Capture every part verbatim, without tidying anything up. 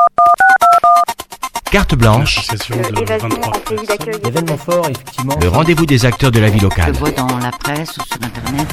Carte blanche, événement fort, effectivement. le rendez-vous des acteurs de la vie locale. Je vois dans la presse ou sur internet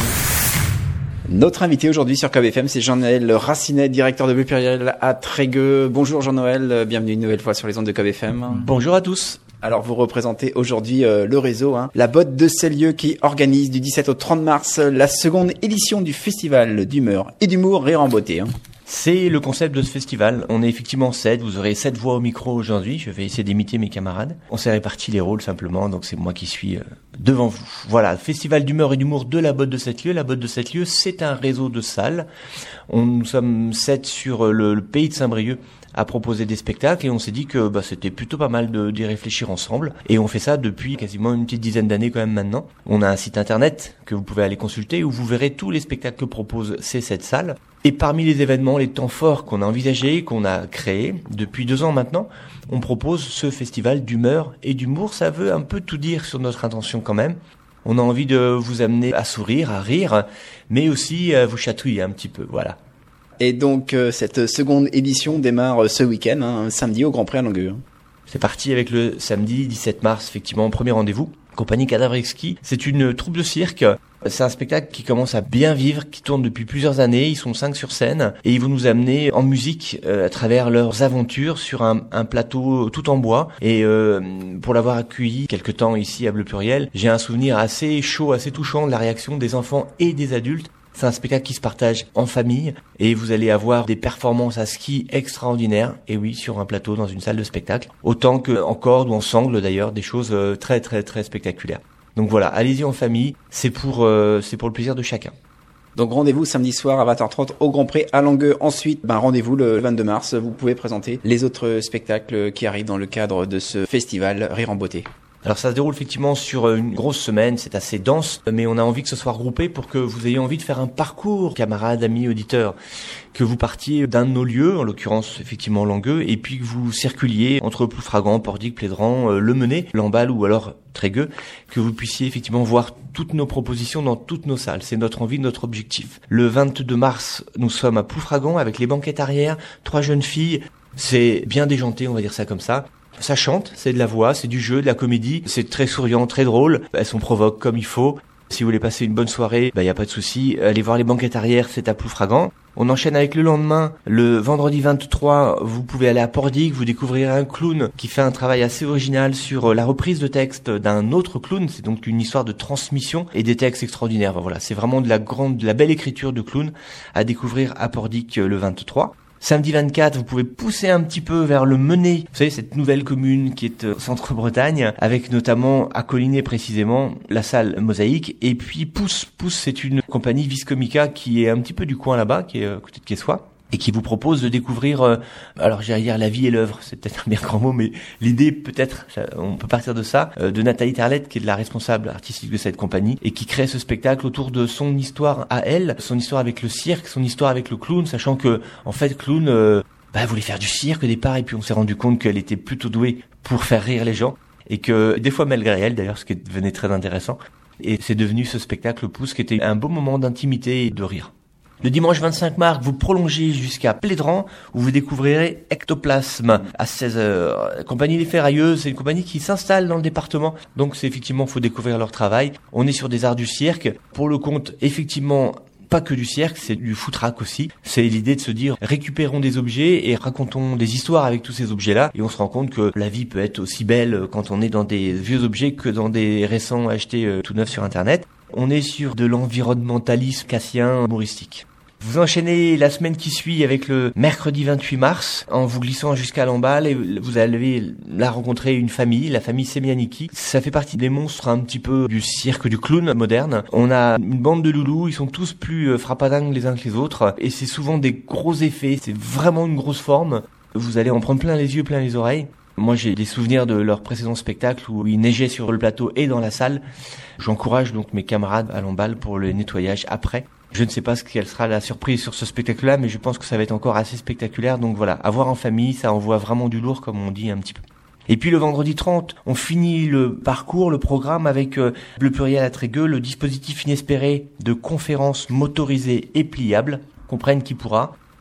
et... Notre invité aujourd'hui sur K B F M, c'est Jean-Noël Racinet, directeur de Bleu Pluriel à Trégueux. Bonjour Jean-Noël, bienvenue une nouvelle fois sur les ondes de K B F M. Bonjour à tous. Alors vous représentez aujourd'hui euh, le réseau, hein, la Botte de Cellieu qui organise du dix-sept au trente mars la seconde édition du festival d'humeur et d'humour Rire en Beauté. Hein. C'est le concept de ce festival. On est effectivement sept, vous aurez sept voix au micro aujourd'hui. Je vais essayer d'imiter mes camarades. On s'est réparti les rôles simplement, donc c'est moi qui suis euh, devant vous. Voilà, festival d'humeur et d'humour de la Botte de Cellieu. La Botte de Cellieu, c'est un réseau de salles. On, nous sommes sept sur le, le pays de Saint-Brieuc à proposer des spectacles et on s'est dit que bah, c'était plutôt pas mal de, d'y réfléchir ensemble et on fait ça depuis quasiment une petite dizaine d'années quand même maintenant. On a un site internet que vous pouvez aller consulter où vous verrez tous les spectacles que proposent ces sept salles et parmi les événements, les temps forts qu'on a envisagés, qu'on a créés depuis deux ans maintenant, on propose ce festival d'humeur et d'humour. Ça veut un peu tout dire sur notre intention quand même. On a envie de vous amener à sourire, à rire, mais aussi à vous chatouiller un petit peu, voilà. Et donc euh, cette seconde édition démarre euh, ce week-end, hein, samedi au Grand Prix à Langueux. C'est parti avec le samedi dix-sept mars, effectivement, premier rendez-vous. Compagnie Cadavre Exquis, c'est une troupe de cirque. C'est un spectacle qui commence à bien vivre, qui tourne depuis plusieurs années. Ils sont cinq sur scène et ils vont nous amener en musique euh, à travers leurs aventures sur un, un plateau tout en bois. Et euh, pour l'avoir accueilli quelque temps ici à Bleu Pluriel, j'ai un souvenir assez chaud, assez touchant de la réaction des enfants et des adultes. C'est un spectacle qui se partage en famille et vous allez avoir des performances à ski extraordinaires, et oui, sur un plateau dans une salle de spectacle, autant qu'en corde ou en sangle d'ailleurs, des choses très très très spectaculaires. Donc voilà, allez-y en famille, c'est pour euh, c'est pour le plaisir de chacun. Donc rendez-vous samedi soir à vingt heures trente au Grand Prix à Langueux. Ensuite, ben, rendez-vous le vingt-deux mars, vous pouvez présenter les autres spectacles qui arrivent dans le cadre de ce festival Rire en Beauté. Alors ça se déroule effectivement sur une grosse semaine, c'est assez dense, mais on a envie que ce soit regroupé pour que vous ayez envie de faire un parcours, camarades, amis, auditeurs, que vous partiez d'un de nos lieux, en l'occurrence effectivement Langueux, et puis que vous circuliez entre Ploufragan, Pordic, Plédran, euh, Le Menet, Lamballe ou alors Trégueux, que vous puissiez effectivement voir toutes nos propositions dans toutes nos salles. C'est notre envie, notre objectif. Le vingt-deux mars, nous sommes à Ploufragan avec les banquettes arrière, trois jeunes filles, c'est bien déjanté, on va dire ça comme ça. Ça chante, c'est de la voix, c'est du jeu, de la comédie, c'est très souriant, très drôle, elles sont provoques comme il faut. Si vous voulez passer une bonne soirée, bah y a pas de souci, allez voir les banquettes arrière, c'est à Ploufragan. On enchaîne avec le lendemain, le vendredi vingt-trois, vous pouvez aller à Pordic, vous découvrirez un clown qui fait un travail assez original sur la reprise de texte d'un autre clown, c'est donc une histoire de transmission et des textes extraordinaires. Voilà, c'est vraiment de la grande, de la belle écriture de clown à découvrir à Pordic le vingt-trois. Samedi vingt-quatre, vous pouvez pousser un petit peu vers le Menet. Vous savez, cette nouvelle commune qui est euh, Centre-Bretagne, avec notamment à Collinet précisément la salle Mosaïque. Et puis Pousse, Pousse, c'est une compagnie Viscomica qui est un petit peu du coin là-bas, qui est à côté de Quessoy, et qui vous propose de découvrir, euh, alors j'allais dire la vie et l'œuvre, c'est peut-être un bien grand mot, mais l'idée peut-être, ça, on peut partir de ça, euh, de Nathalie Terlette, qui est de la responsable artistique de cette compagnie, et qui crée ce spectacle autour de son histoire à elle, son histoire avec le cirque, son histoire avec le clown, sachant que, en fait, clown, euh, bah, elle voulait faire du cirque au départ, et puis on s'est rendu compte qu'elle était plutôt douée pour faire rire les gens, et que, des fois malgré elle d'ailleurs, ce qui devenait très intéressant, et c'est devenu ce spectacle Pouce, qui était un beau moment d'intimité et de rire. Le dimanche vingt-cinq mars, vous prolongez jusqu'à Plédran, où vous découvrirez Ectoplasme à seize heures. La compagnie Les Ferrailleuses, c'est une compagnie qui s'installe dans le département, donc c'est effectivement, faut découvrir leur travail. On est sur des arts du cirque. Pour le compte, effectivement, pas que du cirque, c'est du foutraque aussi. C'est l'idée de se dire, récupérons des objets et racontons des histoires avec tous ces objets-là. Et on se rend compte que la vie peut être aussi belle quand on est dans des vieux objets que dans des récents achetés euh, tout neufs sur Internet. On est sur de l'environnementalisme cassien humoristique. Vous enchaînez la semaine qui suit avec le mercredi vingt-huit mars en vous glissant jusqu'à Lamballe et vous allez là rencontrer une famille, la famille Semianiki. Ça fait partie des monstres un petit peu du cirque du clown moderne. On a une bande de loulous, ils sont tous plus frappadingues les uns que les autres et c'est souvent des gros effets, c'est vraiment une grosse forme. Vous allez en prendre plein les yeux, plein les oreilles. Moi, j'ai des souvenirs de leur précédent spectacle où il neigeait sur le plateau et dans la salle. J'encourage donc mes camarades à Lamballe pour le nettoyage après. Je ne sais pas ce quelle sera la surprise sur ce spectacle-là, mais je pense que ça va être encore assez spectaculaire. Donc voilà, à voir en famille, ça envoie vraiment du lourd, comme on dit un petit peu. Et puis le vendredi trente, on finit le parcours, le programme avec euh, Bleu Pluriel à Trégueux, le dispositif inespéré de conférences motorisées et pliables, comprenne qui pourra.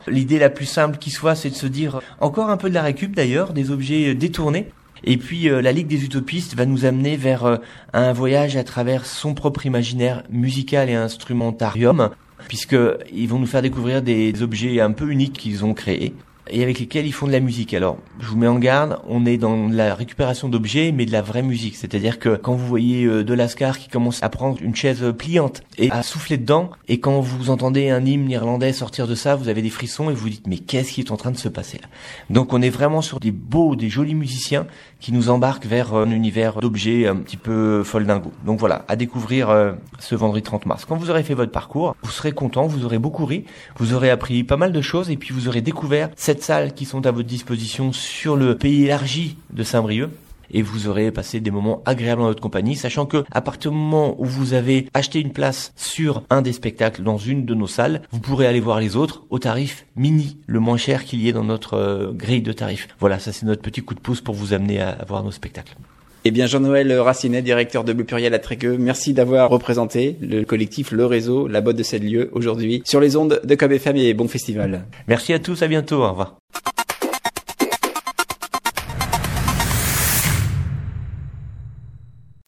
L'idée la plus simple qui soit, c'est de se dire encore un peu de la récup d'ailleurs, des objets détournés. Et puis euh, la Ligue des Utopistes va nous amener vers euh, un voyage à travers son propre imaginaire musical et instrumentarium, puisque ils vont nous faire découvrir des objets un peu uniques qu'ils ont créés et avec lesquels ils font de la musique. Alors, je vous mets en garde, on est dans la récupération d'objets, mais de la vraie musique. C'est-à-dire que quand vous voyez euh, de Lascar qui commence à prendre une chaise pliante et à souffler dedans, et quand vous entendez un hymne irlandais sortir de ça, vous avez des frissons et vous vous dites, mais qu'est-ce qui est en train de se passer là? Donc on est vraiment sur des beaux, des jolis musiciens qui nous embarquent vers un univers d'objets un petit peu foldingo. Donc voilà, à découvrir euh, ce vendredi trente mars. Quand vous aurez fait votre parcours, vous serez content, vous aurez beaucoup ri, vous aurez appris pas mal de choses et puis vous aurez découvert cette salles qui sont à votre disposition sur le pays élargi de Saint-Brieuc. Et vous aurez passé des moments agréables en votre compagnie, sachant que à partir du moment où vous avez acheté une place sur un des spectacles dans une de nos salles, vous pourrez aller voir les autres au tarif mini, le moins cher qu'il y ait dans notre euh, grille de tarifs. Voilà, ça c'est notre petit coup de pouce pour vous amener à, à voir nos spectacles. Eh bien, Jean-Noël Racinet, directeur de Bleu Pluriel à Trégueux, merci d'avoir représenté le collectif, le réseau, la botte de sept lieux aujourd'hui sur les ondes de C O B F M et bon festival. Merci à tous, à bientôt, au revoir.